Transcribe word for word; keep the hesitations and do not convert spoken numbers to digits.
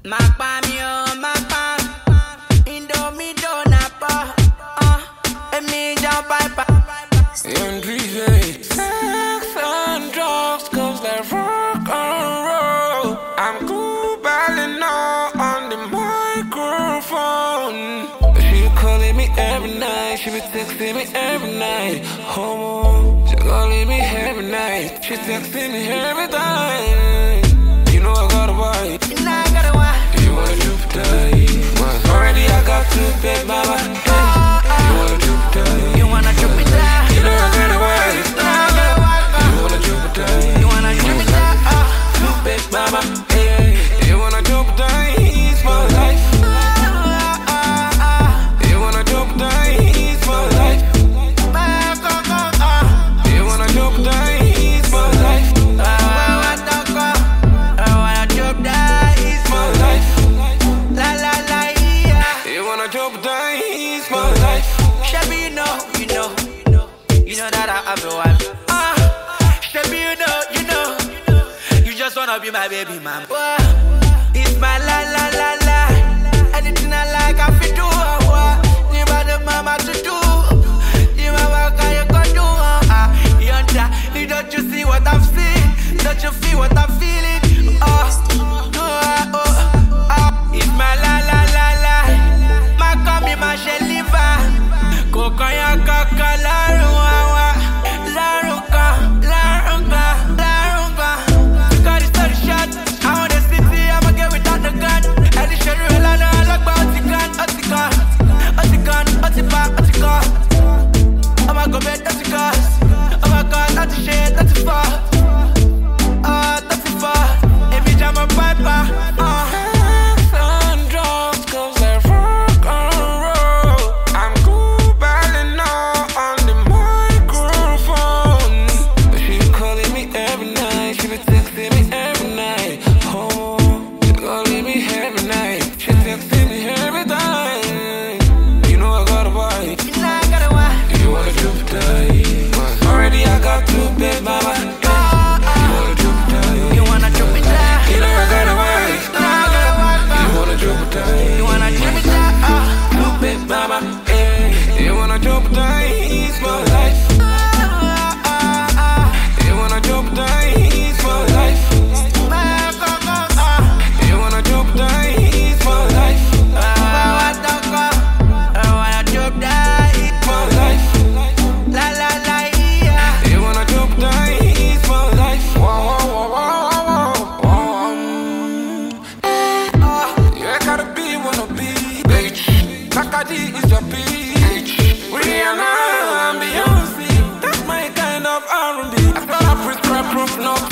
Makpa mi o, makpa. Indomie donapa. Ah, emi jump pipe. Young Dreezy. Sex and drugs comes like rock and roll. I'm cool balling now on the microphone. She be calling me every night. She be texting me every night. Homo. She calling me every night. She texting me every time. You know I got a wife. You know I got a wife. You wanna Jupiter? Already I got two big mama. Hey, you wanna Jupiter? You wanna Jupiter? You know I got a wife. You wanna Jupiter? You wanna Jupiter? Two big mama. Hey, you wanna Jupiter? It's my life. You wanna Jupiter? It's my life. You wanna Jupiter? It's my life. I wanna Jupiter? It's My life. la la la yeah. You wanna Jupiter? It's my life. Shabby, you know, you know, you know that I have a wife. Ah, Shabby, you know, you know, you just wanna be my baby, man. Wah, it's my la la la la. Anything I like, I feel do. Wah, you my the mama to do. You my work, and you can do. Ah, you under, you don't you see what I'm seeing? Don't you feel what I'm feeling? Oh, oh, oh, oh. It's my la la la la. My come my sheliva. Kokaya kaka laruwa, laruka, laruka, laruka. Got it started shot. I want the city, I'ma get without the gun. And the shit real, I know I look about the gun, the gun, the gun, the gun, the gun. I'ma go bet that's the gas. Oh my god, that's the shit, that's the fuck. Ah, that's the fuck. If you jam a piper, ah. Sex and drugs comes like rock and roll. I'm cool balling now on the microphone. She be calling me every night. She be texting me every night. Oh, she calling me every night. She texting me every time. You know I got a wife. You know I got a wife. You wanna Jupiter? Already I got two big mama. You wanna Jupiter? You wanna Jupiter? You know I got a wife. You know I got a wife. You wanna Jupiter? You wanna Jupiter? Ah. Two big mama. Hey, you wanna Jupiter? It's my life. You wanna Jupiter? It's my life. You wanna Jupiter? It's my life. My life. You wanna Jupiter? It's my life. Wow, wow, wow, wow, wow, wow. You gotta be, wanna be, bitch. Kakadi is your bitch. Rihanna and Beyonce, that's my kind of R and B. I thought I prescribe proof, no